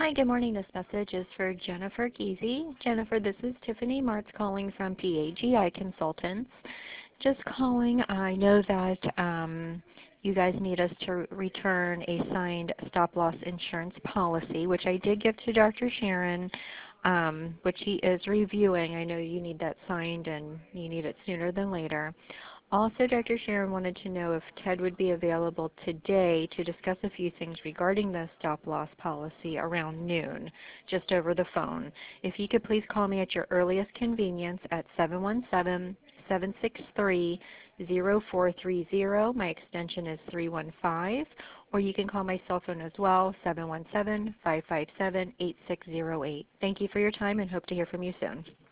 Hi, good morning. This message is for Jennifer Geezy. Jennifer, this is Tiffany Martz calling from PAGI Consultants. Just calling. I know that you guys need us to return a signed stop-loss insurance policy, which I did give to Dr. Sharon, which he is reviewing. I know you need that signed and you need it sooner than later. Also, Dr. Sharon wanted to know if Ted would be available today to discuss a few things regarding the stop-loss policy around noon, just over the phone. If you could please call me at your earliest convenience at 717-763-0430. My extension is 315. Or you can call my cell phone as well, 717-557-8608. Thank you for your time and hope to hear from you soon.